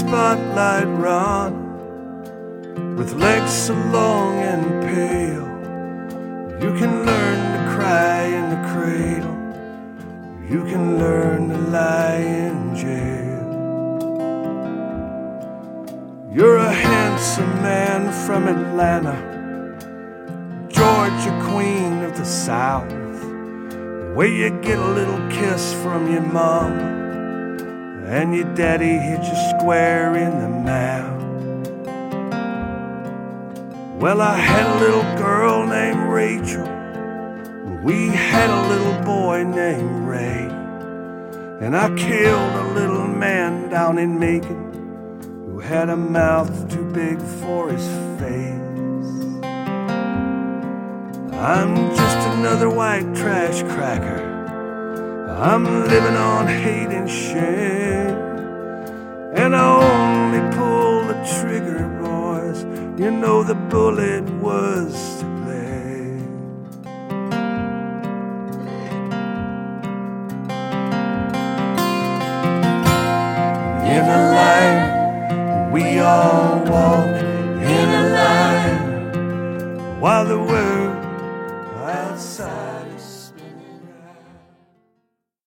spotlight run, with legs so long and pale. You can learn to cry in the cradle, you can learn to lie in jail. You're a handsome man from Atlanta, Georgia, queen of the South, where you get a little kiss from your mom and your daddy hit you square in the mouth. Well, I had a little girl named Rachel, we had a little boy named Ray, and I killed a little man down in Macon who had a mouth too big for his face. I'm just another white trash cracker, I'm living on hate and shame, and I only pull the trigger, boys, you know the bullet was to blame. In a line, we all walk in a line, while the world